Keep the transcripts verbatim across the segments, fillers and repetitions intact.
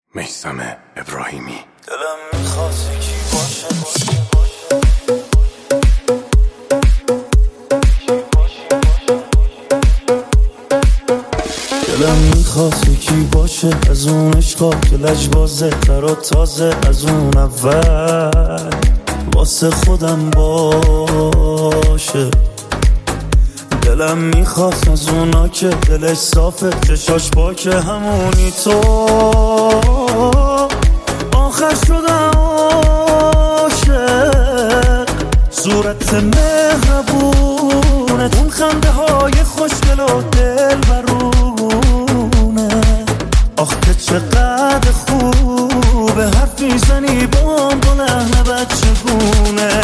میثم ابراهیمی. دلم میخواست یکی باشه دلم میخواست یکی باشه از اون عشقا که لجبازه تر و تازه از اون اول واسه خودم باشه. دلم میخواست از اونا که دلش صافه چشاش پاکه همونی تو آخر شدم عاشق. صورت مهربونت اون خنده های خوشگل و دل برونه آخ که چقدر خوبه حرف میزنی بام با لحن بچگونه.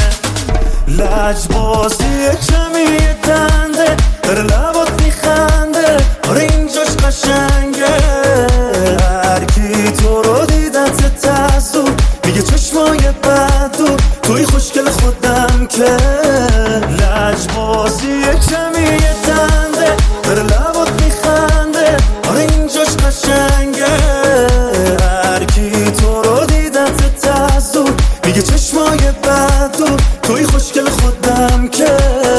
لجبازی کمی دنده در لبات میخنده آره اینجاش قشنگه. هرکی تو رو دیدت تزدو میگه چشمای بدو توی خوشگل خودم که. لجبازی کمی دنده در لبات میخنده آره اینجاش قشنگه. هرکی تو رو دیدت تزدو میگه چشمای بدو توی خوشگل خودم که.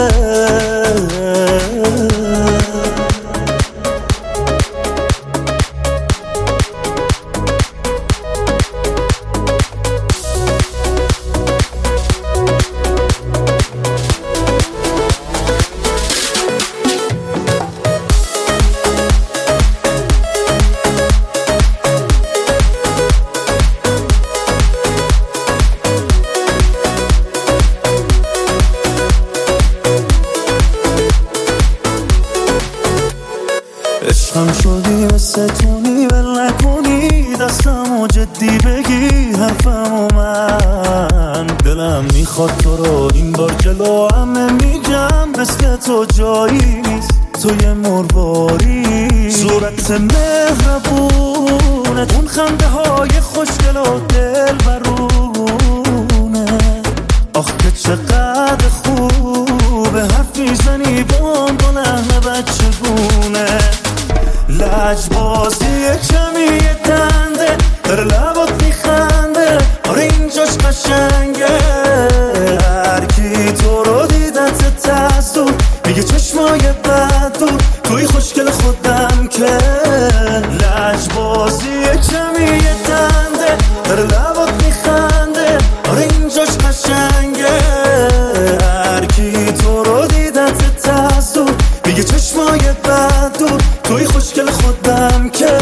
عشقم شدی مثل تونی ول نکنی دستمو جدی بگی حرفمو من. دلم میخواد تو رو این بار جلو همه میگم مثل تو جایی نیست تو یه مرباری. صورت مهربونت اون خنده های خوشگل و دل برونه آخ که چقدر خوبه حرف میزنی بام با لحن بچگونه. لجبازی کمی دنده در لبات میخنده آره اینجاش قشنگه. هرکی تو رو دیدت تزدو میگه چشمای بدو توی خوشگل خودم که. لجبازی کمی دنده در لبات میخنده آره اینجاش قشنگه. هرکی تو رو دیدت تزدو میگه چشمای بدو توی خوشگل خودم که.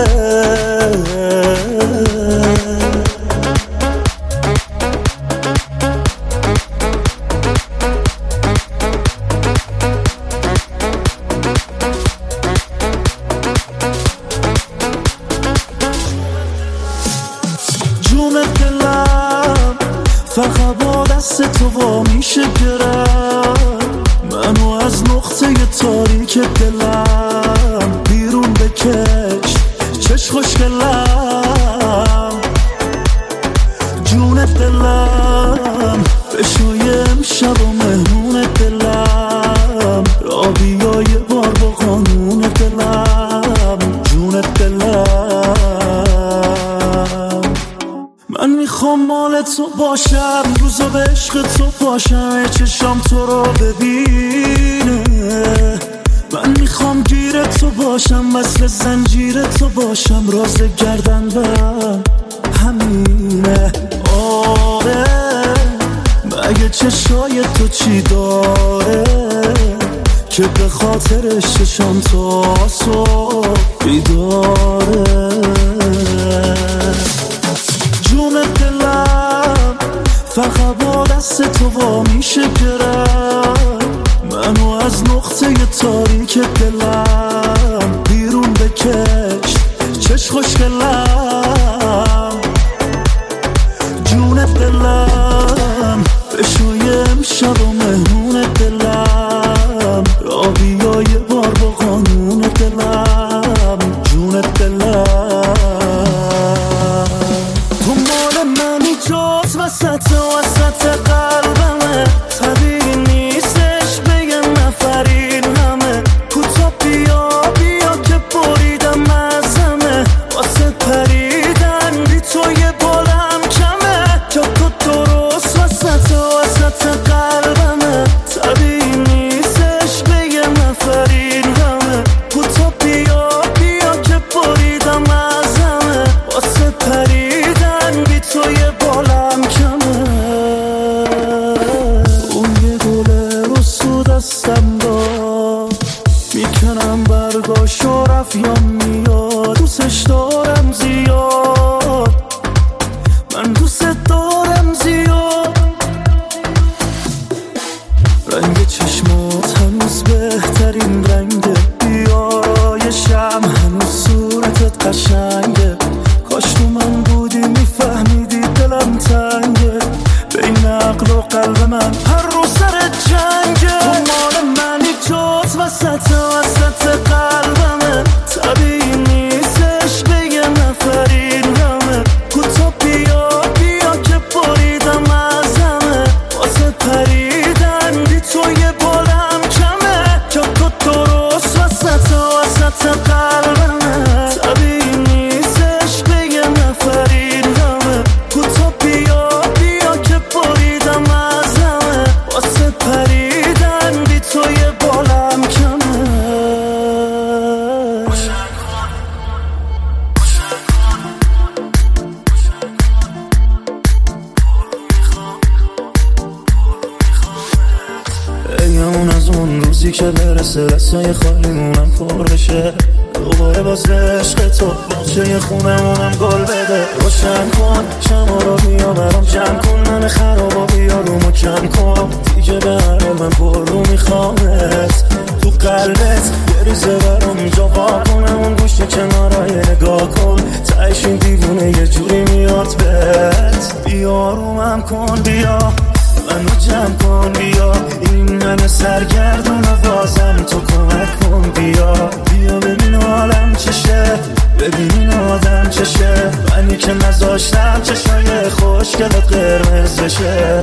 جون دلم فقط با دست تو وا میشه گرم منو از نقطه تاریک دلم بیرون بکش چش خوشگلم. جون دلم بشوی امشب و مهمون دلم را بیا یه بار با قانون دلم. جون دلم من میخوام مال تو باشم روزا به عشق تو پاشم چشام تو رو ببینه. من میخوام گیر تو باشم مثل زنجیر تو باشم راز گردن برم همینه. آره مگه چشای تو چی داره که به خاطرش چشام تو صبح بیداره. جون دلم فقط با دست تو وا میشه گرم منو از نقطه تاریک دلم بیرون بکش چش خوشگلم. جون دلم بشوی امشب و مهمون دلم را بیا یه بار با قانون دلم. جون دلم تو مال منی جاز وسط وسط قلبمه طبیعی نیستش بگم نفرین همه کوتا بیا بیا که بریدم ازمه واسه پریدم واسه پریدن بی تو یه بالم کمه. اون یه گله رو سو دستم داد میکنم برگاشو رفیام میاد. دوستش دارم زیاد، من دوست دارم زیاد. رنگ چشمات هنوز بهترین رنگه، بیا شم هنوز صورتت قشنگه. کاش تو من بودی میفهمیدی دلم تنگه. بین عقل و قلب من هر رو سر جنگه. تو مال منی جات وسط وسط قلبمه. طبیعی نیستش به یه نفرین همه. کوتا بیا بیا که بریدم از همه. واسه پریدن بی تو یه بالم کمه. که تو درست وسط وسط قلبمه. طبیعی نیستش به یه نفرین همه. کوتا بیا بیا که بریدم از همه. واسه پریدن بی تو یه بالم کمه. ایمون از اون روزی که برسه رسای خالیمونم پر بشه. دوباره باز عشق تو باچه خونمونم گل بده. روشن کن شما رو بیا برام جمع کن. من خرابا بیا رومو کم کن. دیگه به هر من پر رو میخوامت. تو قلبت یه ریزه برام جا وا کنم. اون گوشه کنارای نگاه کن. تایش این دیوونه یه جوری میاد بهت. بیا رومم کن بیا منو جمع کن. بیا این من سرگردون و بازم تو کمک کن. بیا بیا ببین حالم چشه، ببین این آدم چشه. منی که نذاشتم چشای خوشگلت قرمز بشه.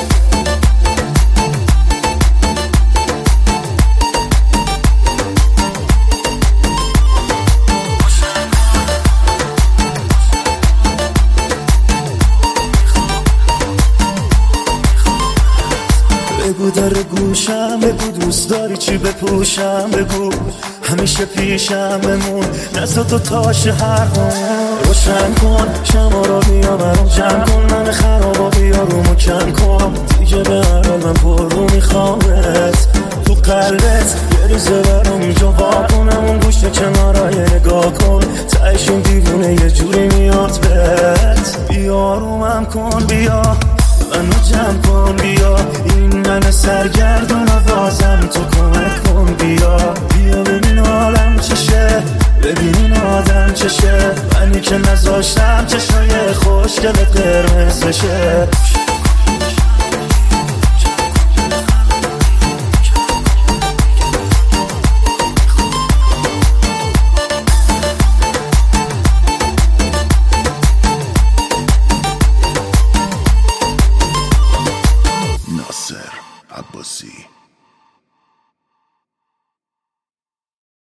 بگو در گوشم بگو دوست داری چی بپوشم. بگو همیشه پیشم بمون نزد تو تاش هر خون. روشن کن شما رو بیا برام جمع کن. من خرابا بیا رومو کم کن. دیگه به هر من پر رو میخوامت. تو قلبت یه ریزه برام جا وا کنم. اون گوشه کنارای نگاه کن. تایش این دیوونه یه جوری میاد بهت. بیا رومم کن بیا منو جمع کن. بیا این من سرگردون و بازم تو کمک کن. بیا بیا ببین حالم چشه، ببین این آدم چشه. منی که نذاشتم چشای خوشگلت قرمز بشه.